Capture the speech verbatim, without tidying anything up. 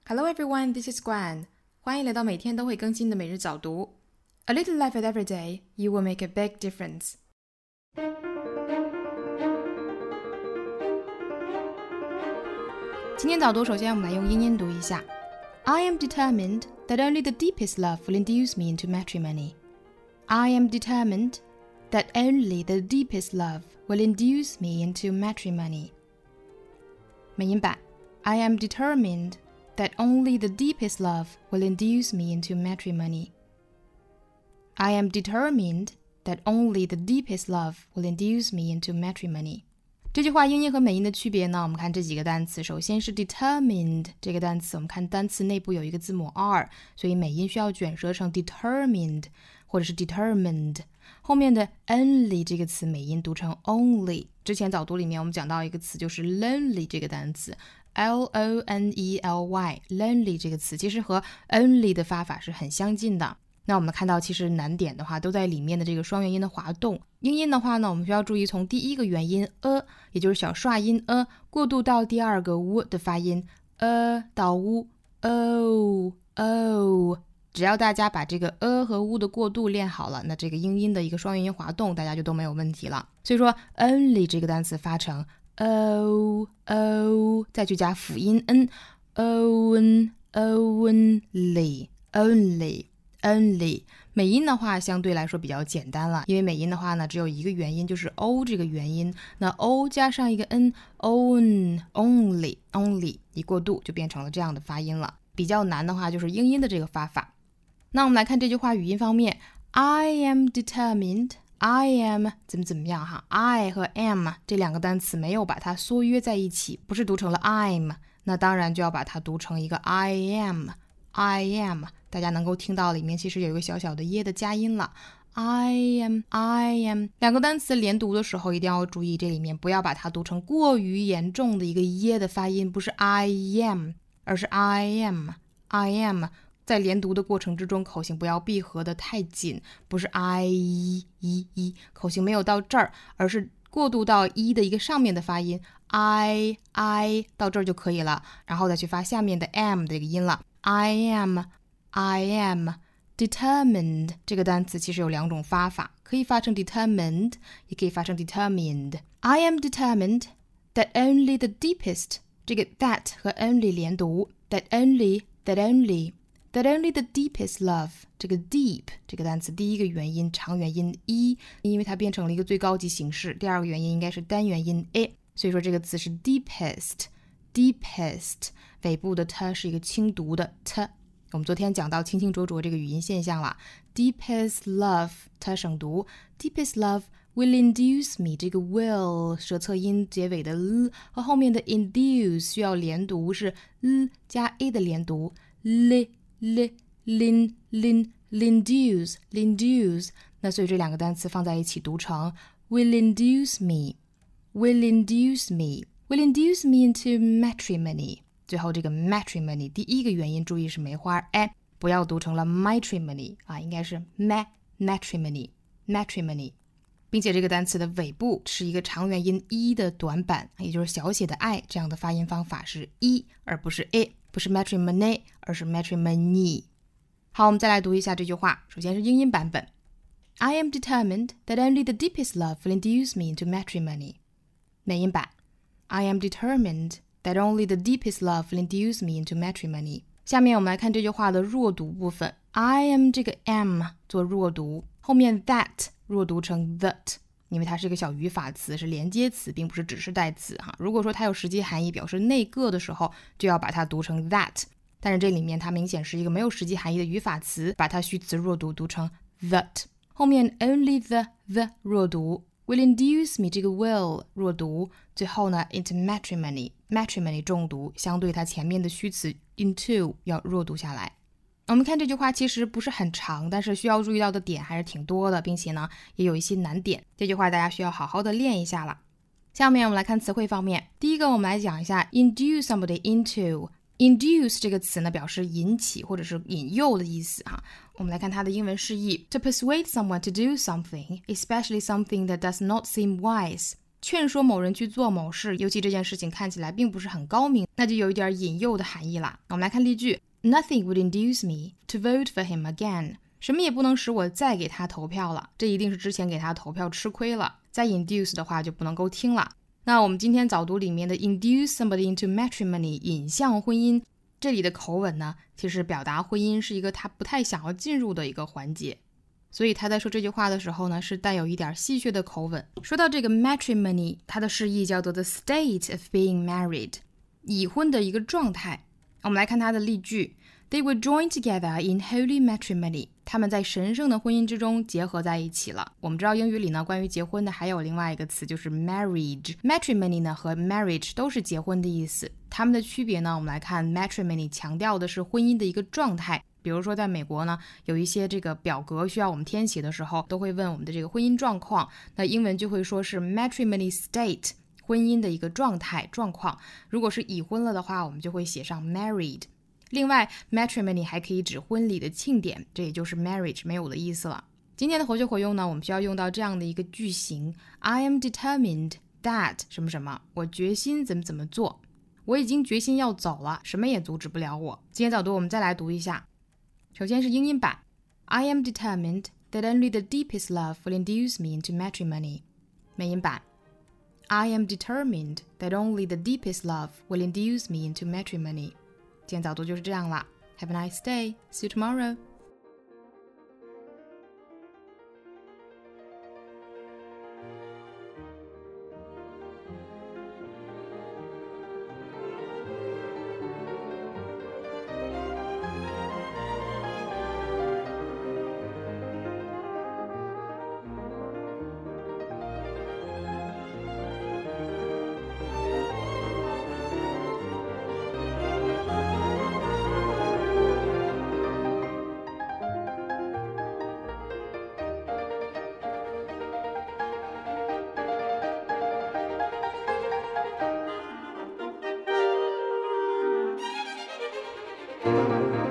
Hello everyone, this is Guan. 欢迎来到每天都会更新的每日早读。A little effort every day, you will make a big difference. 今天早读，首先我们来用英音读一下。I am determined that only the deepest love will induce me into matrimony. I am determined that only the deepest love will induce me into matrimony. 美音版 I am determined that only the deepest love will induce me into matrimony. I am determined that only the deepest love will induce me into matrimony. 这句话英音和美音的区别呢，我们看这几个单词。首先是 determined 这个单词，我们看单词内部有一个字母 R， 所以美音需要卷舌成 determined 或者是 determined。后面的 only 这个词美音读成 only。之前早读里面我们讲到一个词就是 lonely 这个单词L O N E L Y lonely 这个词其实和 only 的发法是很相近的。那我们看到其实难点的话都在里面的这个双元音的滑动。英音的话呢，我们需要注意从第一个元音 a 也就是小刷音 a 过渡到第二个 w 的发音 a 到 u o o。只要大家把这个 a 和 u 的过渡练好了，那这个英音的一个双元音滑动大家就都没有问题了。所以说 only 这个单词发成 o o 再去加辅音 n on only only only。 美音的话相对来说比较简单了，因为美音的话呢只有一个元音，就是 o 这个元音，那 o 加上一个 n on only only 一过渡就变成了这样的发音了。比较难的话就是英音的这个发法。那我们来看这句话语音方面， I am determined I am 怎么怎么样哈 I 和 am 这两个单词没有把它缩约在一起，不是读成了 I'm， 那当然就要把它读成一个 I am I am， 大家能够听到里面其实有一个小小的耶的加音了， I am I am。 两个单词连读的时候一定要注意，这里面不要把它读成过于严重的一个耶的发音，不是 I am 而是 I am I am。 在连读的过程之中口型不要闭合的太紧，不是 I E E 口型没有到这儿，而是过渡到一的一个上面的发音 I I 到这儿就可以了，然后再去发下面的 am 这个音了。 I am I am determined 这个单词其实有两种发法，可以发成 determined 也可以发成 determined。 I am determined that only the deepest 这个 that 和 only 连读 that only that only that only the deepest love 这个 deep 这个单词第一个元音长元音 e， 因为它变成了一个最高级形式，第二个元音应该是单元音 a， 所以说这个词是 deepest deepest 尾部的 t 是一个轻读的 t。 我们昨天讲到清清浊浊这个语音现象了， deepest love t 省读 deepest love will induce me 这个 will 舌侧音结尾的 l 和后面的 induce 需要连读，是 l 加 a 的连读 l l lin lin linduce linduce， 那所以这两个单词放在一起读成 will induce me will induce me will induce me into matrimony。 最后这个 matrimony 第一个元音注意是梅花 a， 不要读成了 matrimony 啊，应该是 ma matrimony matrimony， 并且这个单词的尾部是一个长元音 e 的短板，也就是小写的 i， 这样的发音方法是 e 而不是 a， 不是 matrimony 而是 matrimony。 好，我们再来读一下这句话，首先是英音版本， I am determined that only the deepest love will induce me into matrimony。 美音版， I am determined that only the deepest love will induce me into matrimony。 下面我们来看这句话的弱读部分， I am 这个 am 做弱读，后面 that 弱读成 that， 因为它是一个小语法词，是连接词并不是指示代词哈。如果说它有实际含义表示内个的时候就要把它读成 that， 但是这里面它明显是一个没有实际含义的语法词，把它虚词弱读读成 that。 后面 only the the 弱读， will induce me 这个 will 弱读，最后呢 into matrimony matrimony 重读，相对它前面的虚词 into 要弱读下来。我们看这句话其实不是很长，但是需要注意到的点还是挺多的，并且呢也有一些难点，这句话大家需要好好的练一下了。下面我们来看词汇方面，第一个我们来讲一下 induce somebody into。 induce 这个词呢表示引起或者是引诱的意思哈。我们来看它的英文释义， To persuade someone to do something, especially something that does not seem wise 劝说某人去做某事，尤其这件事情看起来并不是很高明，那就有一点引诱的含义啦。我们来看例句 Nothing would induce me to vote for him again。 什么也不能使我再给他投票了，这一定是之前给他投票吃亏了，再 induce 的话就不能够听了。那我们今天早读里面的 induce somebody into matrimony 引向婚姻，这里的口吻呢，其实表达婚姻是一个他不太想要进入的一个环节，所以他在说这句话的时候呢，是带有一点戏谑的口吻。说到这个 matrimony， 它的释义叫做 the state of being married， 已婚的一个状态。我们来看它的例句 They were joined together in holy matrimony， 他们在神圣的婚姻之中结合在一起了。我们知道英语里呢，关于结婚的还有另外一个词，就是 marriage。 matrimony 呢和 marriage 都是结婚的意思，它们的区别呢，我们来看 matrimony 强调的是婚姻的一个状态。比如说在美国呢，有一些这个表格需要我们填写的时候，都会问我们的这个婚姻状况，那英文就会说是 matrimony state， 婚姻的一个状态状况。如果是已婚了的话，我们就会写上 married。 另外 matrimony 还可以指婚礼的庆典，这也就是 marriage 没有的意思了。今天的活学活用呢，我们需要用到这样的一个句型 I am determined that 什么什么，我决心怎么怎么做，我已经决心要走了，什么也阻止不了我。今天早读我们再来读一下。首先是英音版 I am determined that only the deepest love will induce me into matrimony。 美音版 I am determined that only the deepest love will induce me into matrimony。 今天早读就是这样啦。 Have a nice day. See you tomorrow. Thank you.